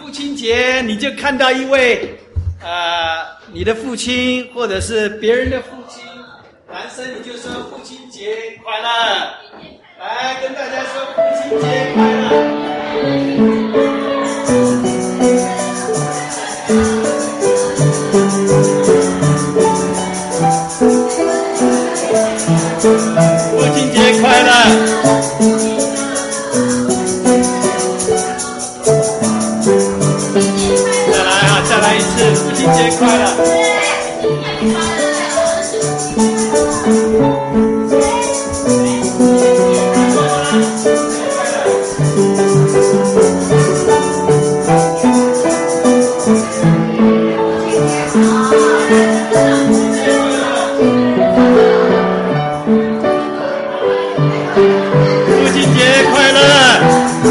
父亲节，你就看到一位你的父亲或者是别人的父亲，男生你就说父亲节快乐，来跟大家说父亲节快乐。父亲节快乐。再来一次，父亲节快乐！父亲节快乐！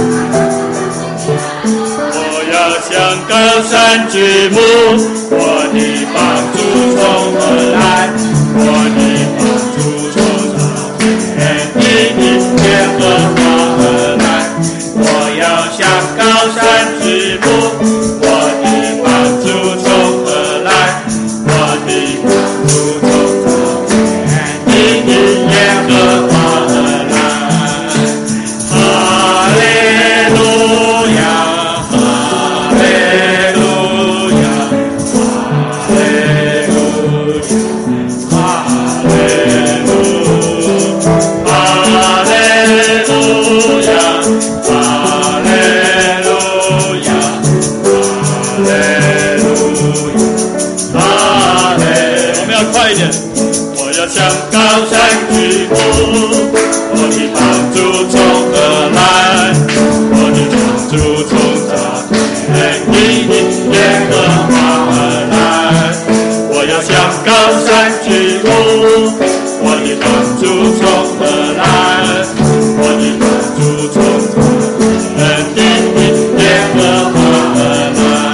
我要向高山举目，我的帮助从何来？我的帮助从天地耶和华而来。我要向高山举目，我的帮助从何来？我的帮助从天地耶和华而来。哈利路亚。我要向高山举目，我的帮助从何来？我的帮助从天地耶和华而来。我要向高山举目，我的帮助从何来？我的帮助从天地耶和华而来。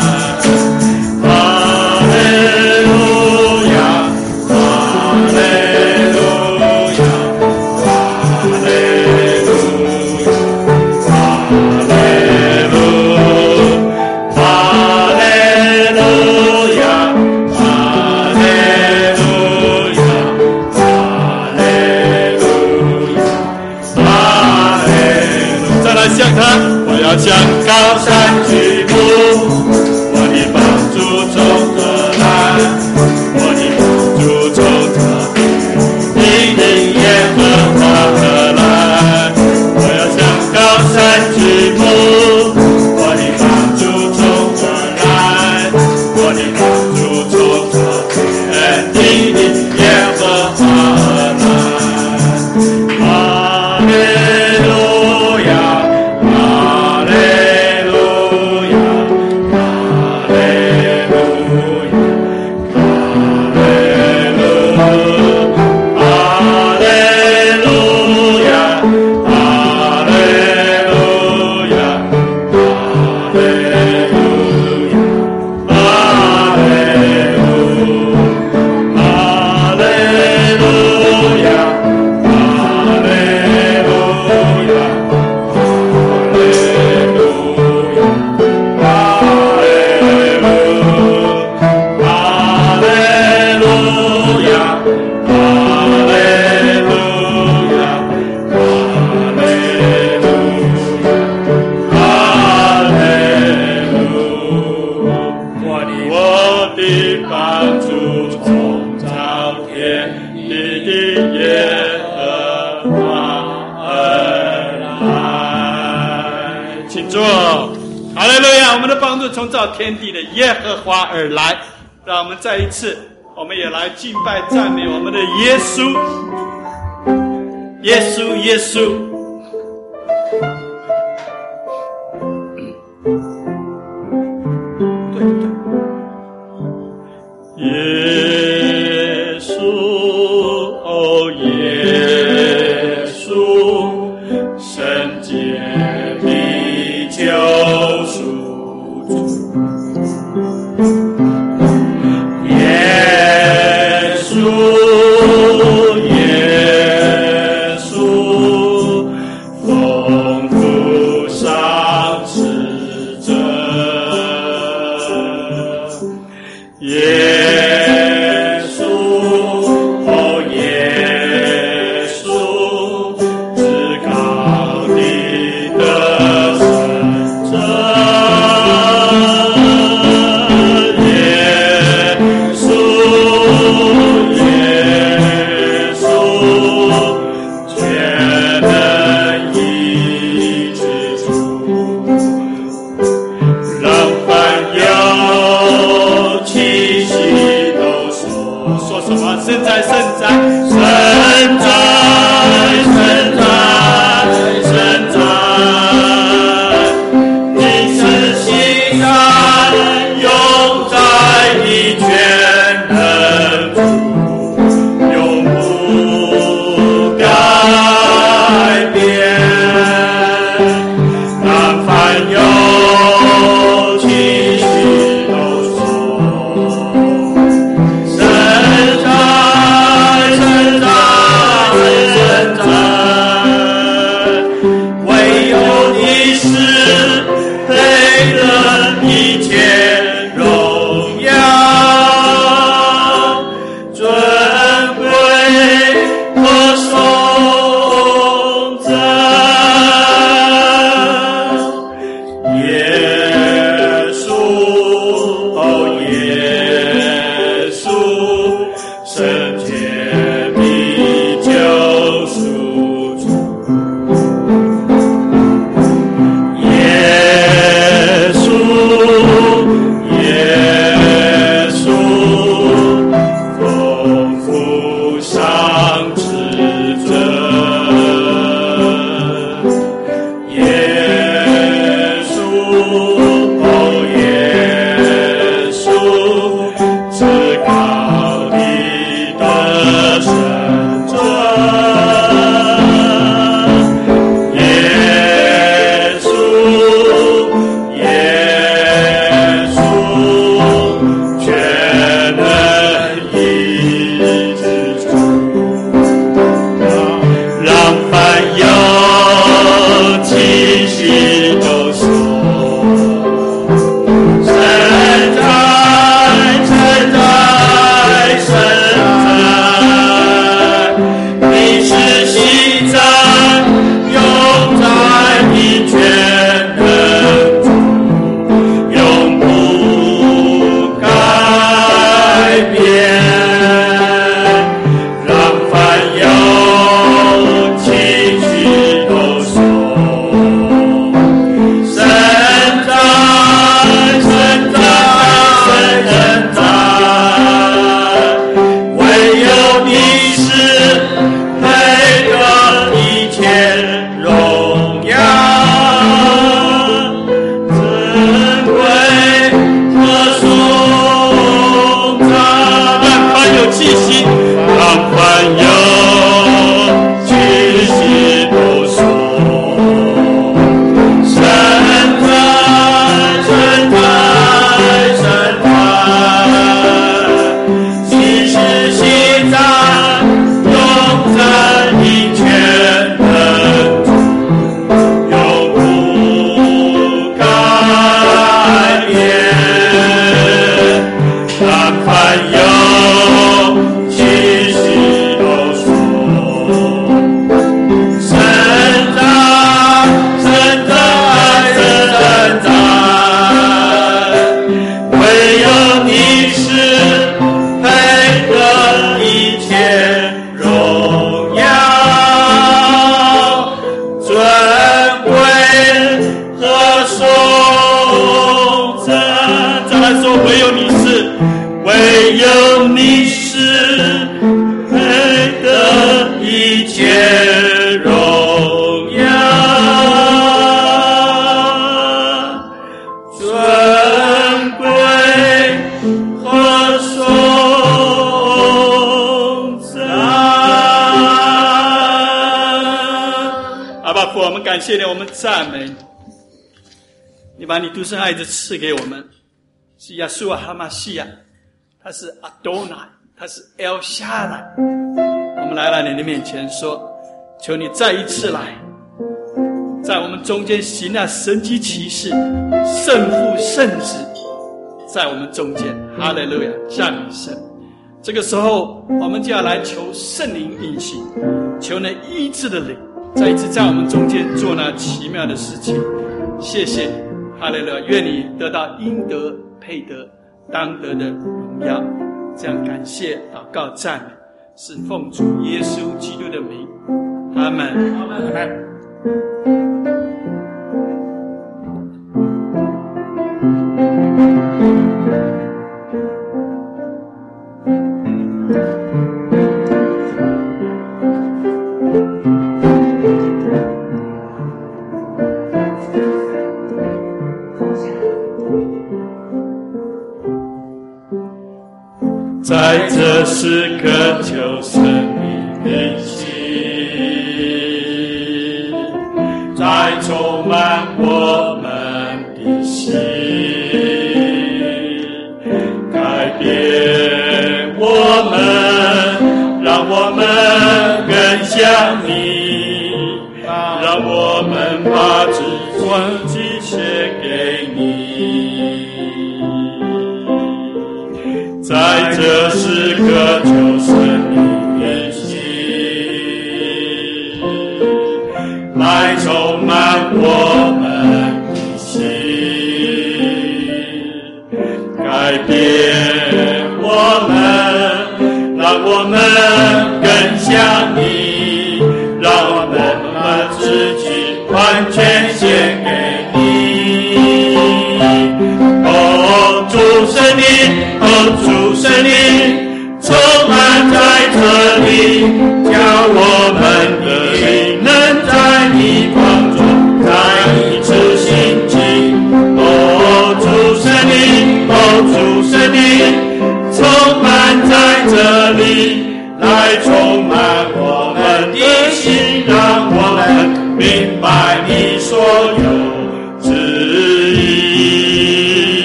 我要向高山举目，我的帮助从何来？我的帮助从天地耶和华而来。我要向高山举目，我的帮助从何来？我的帮助从天地耶和华而来。哈利路亚。从造天地的耶和华而来，让我们再一次，我们也来敬拜赞美我们的耶稣，耶稣，耶稣。耶稣，哦，耶稣，圣洁的救赎。耶稣，耶稣， 圣在，圣在，圣在，圣在，圣在，你是西山，永在你全能主，永不改变。但凡有气息都说，神在，神在，神在，唯有你是配得一切荣耀、尊贵和颂赞。耶稣，哦耶稣，圣洁的救赎主。耶稣，耶稣，丰富上至尊。耶稣，哦耶稣，至高的圣尊。耶稣，耶稣，全能医治主，让凡有气息都说，神在，神在，神在，你是西藏，永在你全能主，永不改变。让凡有气息都说，神在，神在，神在，唯有你是配得一切荣耀、尊贵和颂赞。让凡有气息，让凡有气息都说，神在，神在，神在，你是西藏，永在你全能主，永不改变。但凡有气息都说，神在，神在，神在，唯有你是配得一切荣耀、尊贵和颂赞。再来说，唯有你是，唯有你是配得一切荣耀、尊贵和颂赞。阿爸父，我们感谢你，我们赞美你。你把你独生爱子赐给我们，是亚述哈马西亚，他是阿多乃，他是 El Shaddai。我们来到你的面前说，求你再一次来，在我们中间行那神迹奇事，圣父圣子在我们中间。哈利路亚，赞美神。这个时候我们就要来求圣灵运行，求那医治的灵再一次在我们中间做那奇妙的事情。谢谢你，哈利路亚，愿你得到应得配得当得的荣耀。这样感谢祷告赞美，是奉主耶稣基督的名，阿们，阿们，阿们。 在这时刻求生命运行，再充满我们的心，改变我们，让我们更像你，让我们把自己献给你。在这时刻求生命运行，来充满我们的心，改变我们，让我们更像你，让我们把自己完全献给你。哦，主圣灵，哦，主圣灵，充满在这里，叫我们的灵能在你光中再一次兴起。哦，主圣灵，哦，主圣灵，充满在这里，来充满我们的心，让我们明白你所有旨意。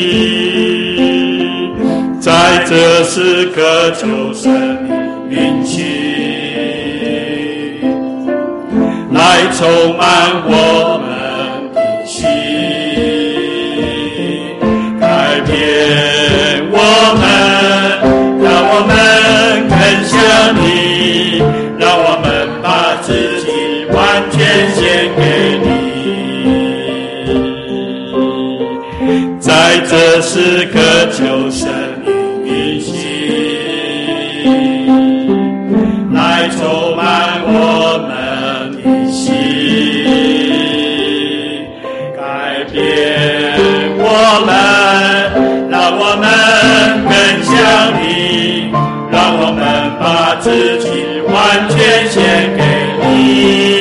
在这时刻求生命运行，来充满我们的心，改变我们，让我们更像你，让我们把自己完全献给你。在这时刻求生运行，来充满我们的心，改变我们，让我们更像你，让我们把自己完全献给你。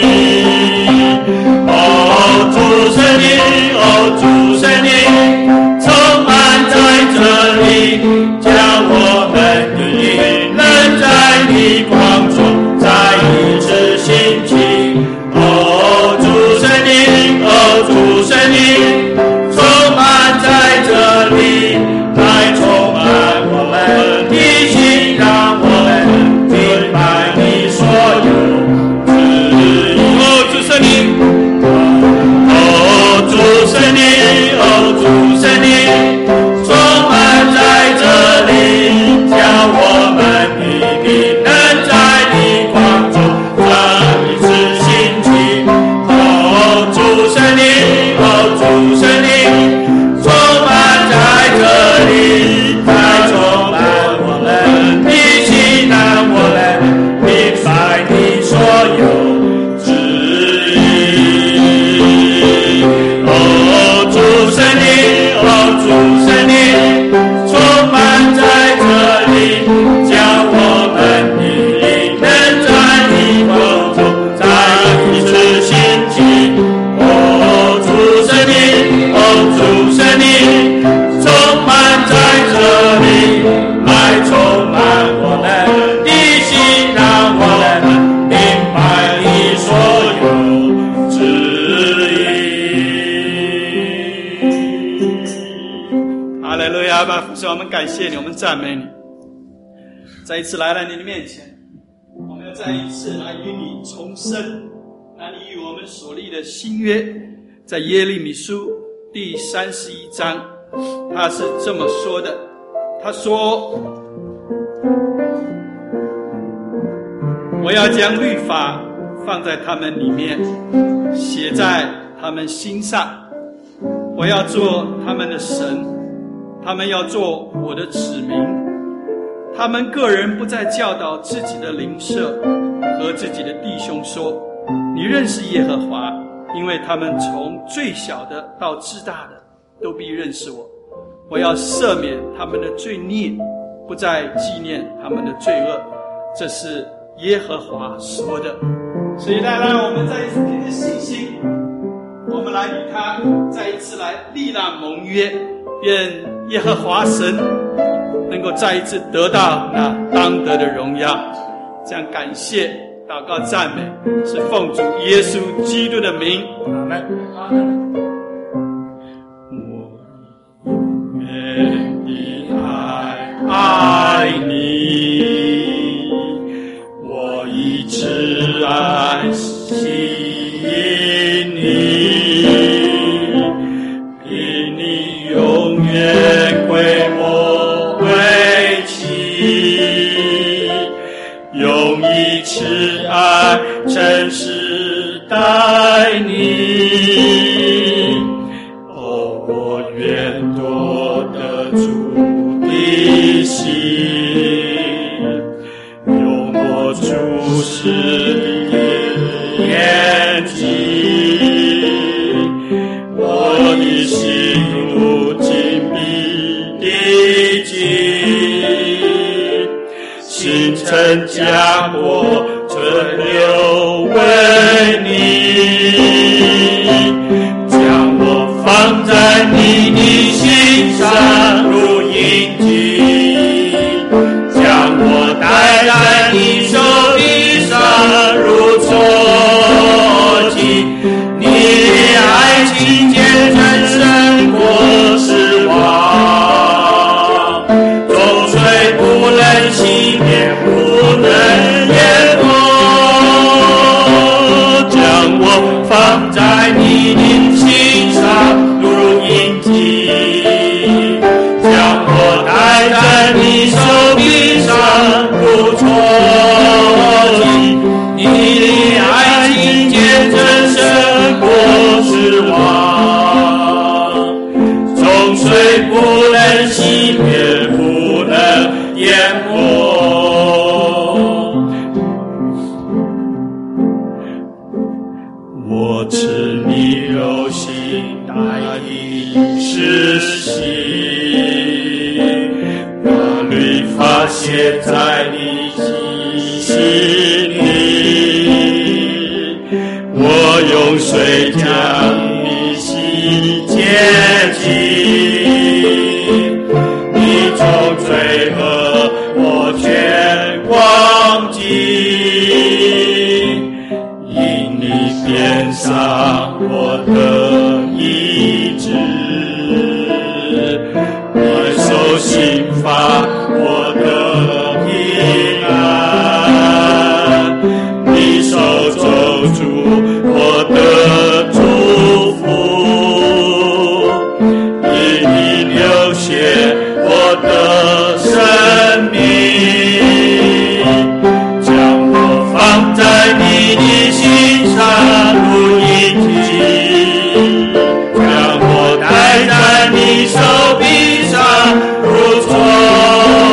哦，主圣灵，哦，主圣灵，充满在这里，叫我们的灵能在你光中再一次兴起。哦，主圣灵，哦，主圣灵，充满在这里，来充满我们的心，让我们明白你所有旨意。哦，主圣灵，哦，主圣灵，哦，主圣灵，充满在这里，叫我们的灵能在你光中再一次兴起。哦，主圣灵，哦，主圣灵，充满在这里，来充满我们的心，让我们明白你所有旨意。哦，主圣灵，哦，主圣灵，充满在这里，叫我们的灵能在你光中再一次兴起。哦，主圣灵，哦，主圣灵，充满在这里，来充满我们的心，让我们明白你所有旨意。哈利路亚！父神，我们感谢你，我们赞美你，再一次来到你的面前，我们要再一次来与你重生，那你与我们所立的新约，在耶利米书第31章，他是这么说的，他说，我要将律法放在他们里面，写在他们心上，我要做他们的神，他们要做我的子民。他们个人不再教导自己的邻舍和自己的弟兄说，你认识耶和华，因为他们从最小的到至大的都必认识我。我要赦免他们的罪孽，不再纪念他们的罪恶。这是耶和华说的。所以来我们再一次凭着信心，我们来与他再一次来立那盟约， 愿耶和华神能够再一次得到那当得的荣耀。这样感谢、祷告、赞美，是奉主耶稣基督的名。 阿们。阿们。我永远的爱你，我以慈爱吸引你，比你永远归我为妻，用以慈爱诚实待你。哦，我愿夺得主的心，用我注视的眼睛，我的心如紧闭的紧，星辰加过存留为你，将我放在你的心上如印记，将我戴在你手臂上如坐骑，你的爱情见证胜过失望，终虽不能熄灭，不能淹没，将我放在你的心上如印记，将我戴在你手臂上如坐骑，你的爱情见证胜过失望，终虽不能熄灭，不能淹没，我痴迷柔心待你实行，把律法写在你心里，我用水将你洗洁净，你从罪恶我全忘记，因你变上我的意志，我受刑罚我的平安，你手肘住我的祝福，因你流血我的生命，将我放在你的心上如印记，将我戴在你手臂上如坐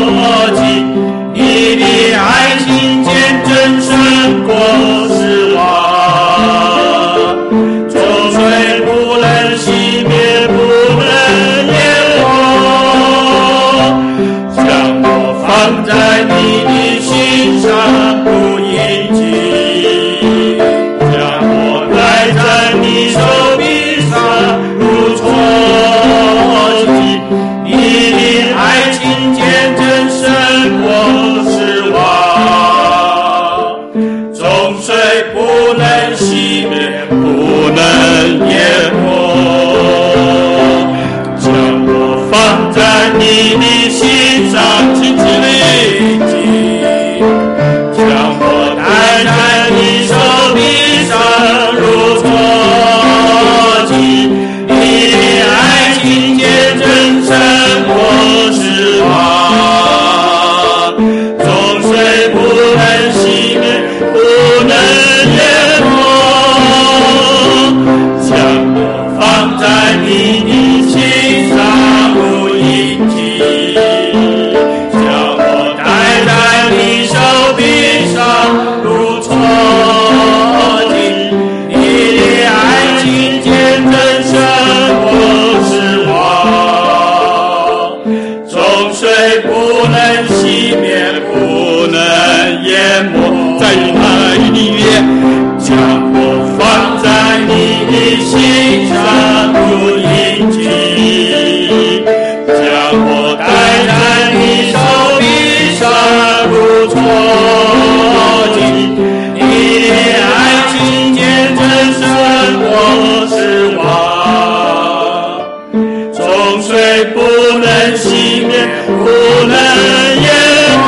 众水不能熄灭，不能淹没，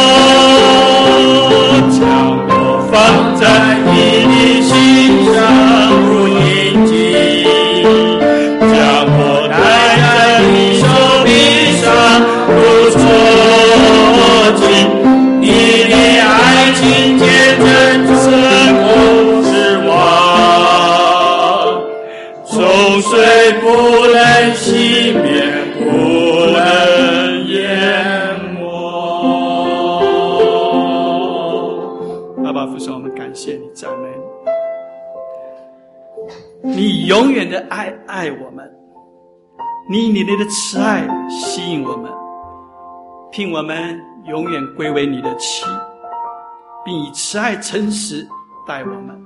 将我放在你的心上如印记，将我戴在你手臂上如戳记，你的爱情见证胜过失望，众水不能熄灭，不能淹没。 阿爸父神，我们感谢你，赞美你，你永远的爱我们，你以你的慈爱吸引我们，聘我们永远归为你的妻，并以慈爱诚实待我们。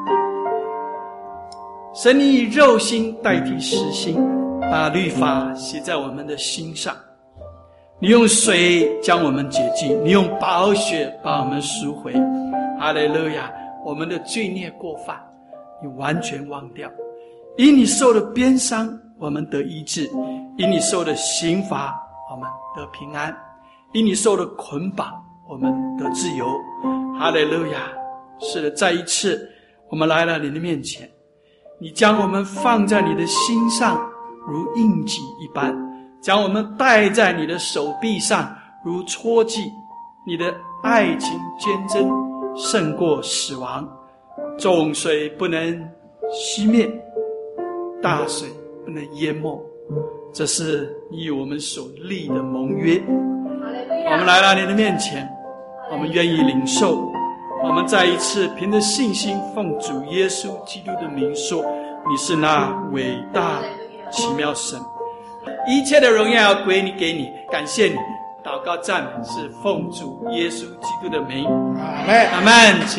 神，你以肉心代替实心，把律法写在我们的心上，你用水将我们洁净，你用宝血把我们赎回。哈利路亚！我们的罪孽过犯你完全忘掉，因你受的鞭伤我们得医治，因你受的刑罚我们得平安，因你受的捆绑我们得自由。哈利路亚！是的，再一次我们来了你的面前，你将我们放在你的心上如印记一般，将我们戴在你的手臂上如戳记，你的爱情坚贞胜过死亡，众水不能熄灭，大水不能淹没，这是你与我们所立的盟约。我们来到你的面前，我们愿意领受，我们再一次凭着信心奉主耶稣基督的名说，你是那伟大奇妙神，一切的荣耀要归你给你，感谢你。祷告赞美是奉主耶稣基督的名，阿们。